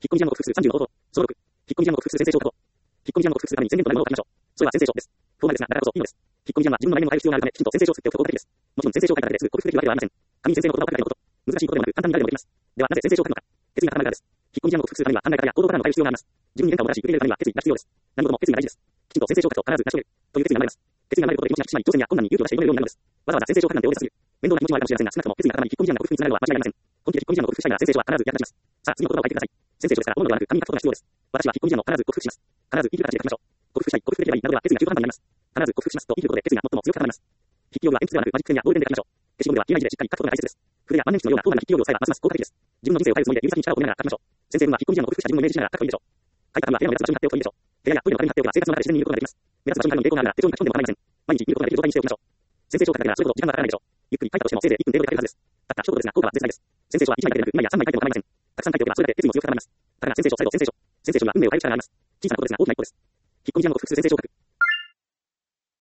引っ込み思案の複数30の応答。小6。引っ込み思案の複数先生証拠。引っ込み思案の複数ために宣言となるものを書きましょう。それは先生証です。フォーマルですが、だからこそいいのです。引っ込み思案は自分の内面を変える必要があるため、きちんと先生証を作っておくことが大事です。もちろん先生証を書いただけですぐ克服できるわけではありません。紙に先生の言葉を書くだけのこと。難しいことでもなく、簡単に誰でもできます。では、なぜ先生証を書くのか。決意が固まるからです。引っ込み思案の複数ためには考え方や行動パターンを変える必要があります。自分に変化をもたらし、受け入れるためには決意が必要です。何事も決意が大事です。きちんと先生証を書くと必ず成し遂げる。という決意が生まれます。決意が生まれることで気持ちが引き締まり、挑戦や困難に勇気を出して挑めるようになるのです。わざわざ先生証を書くなんて大げさすぎる。面倒な気持ちもあるかもしれませんが、少なくとも決意が固まり、引っ込み思案の克服につながるのは間違いありません。本気で引っ込み思案を克服したいなら先生証は必ず役立ちます。さあ、次の言葉を書いてください。先生証ですから、物ではなく紙に書くことが必要です。私は引っ込み思案を必ず克服します。必ず生きる形で書きましょう。克服したい、克服できればいいなどは決意が中途半端になります。必ず克服しますと生きることで決意が最も強く固まります。筆記用具は鉛筆ではなくマジックペンやボールペンで書きましょう。消しゴムでは切れない字でしっかり書くことが大切です。筆や万年筆のような高価な筆記用具を使えばますます効果的です。自分の人生を変えるつもりで指先に力を込めながら書きましょう。先生は引っ込み思案を克服した自分をイメージしながら書くといいでしょう。書いた紙は部屋の目立つ場所に貼っておくといいでしょう。部屋やトイレの壁に貼っておけば生活の中で自然に見ることができます。目立つ場所に貼るのに抵抗があるなら手帳に書き込んでも構いません。毎日見ることができる状態にしておきましょう。先生証を書くだけならそれほど時間がかからないでしょう。ゆっくり書いたとしてもせいぜい1分程度で書けるはずです。たった一言ですが効果は絶大です。先生証は1枚だけでなく2枚や3枚書いても構いません。たくさん書いておけばそれだけ決意も強く固まります。だから先生証、最後先生証。先生証には運命を変える力があります。小さなことですが大きな一歩です。引っ込み思案を克服する先生証を書く。